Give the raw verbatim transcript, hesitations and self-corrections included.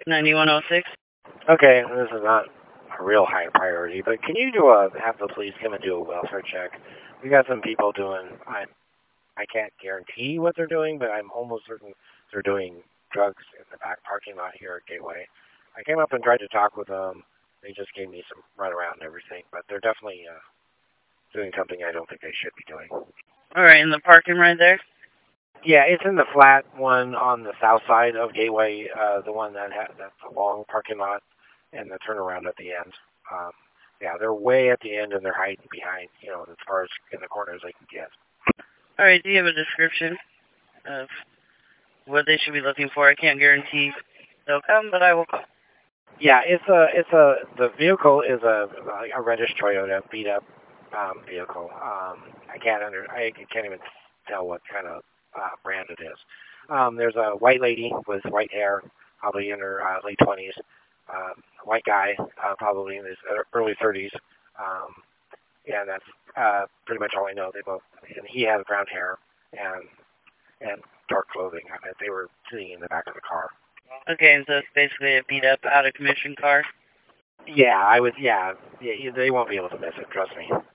ninety-one oh six. Okay, this is not a real high priority, but can you do a have the police come and do a welfare check? We got some people doing. I I can't guarantee what they're doing, but I'm almost certain they're doing drugs in the back parking lot here at Gateway. I came up and tried to talk with them. They just gave me some runaround and everything, but they're definitely uh, doing something I don't think they should be doing. All right, in the parking right there? Yeah, it's in the flat one on the south side of Gateway, uh, the one that ha- that's a long parking lot and the turnaround at the end. Um, yeah, they're way at the end and they're hiding behind, you know, as far as in the corner as they can get. All right, do you have a description of what they should be looking for? I can't guarantee they'll come, but I will call. Yeah, it's a, it's a, the vehicle is a, a reddish Toyota beat up um, vehicle. Um, I can't under, I can't even tell what kind of uh, brand it is. Um, there's a white lady with white hair, probably in her uh, late twenties. Um, white guy, uh, probably in his early thirties. Um, and that's uh, pretty much all I know. They both, and he has brown hair and and dark clothing. I mean, they were sitting in the back of the car. Okay, so it's basically a beat up, out of commission car? Yeah, I was. Yeah, yeah, they won't be able to miss it. Trust me.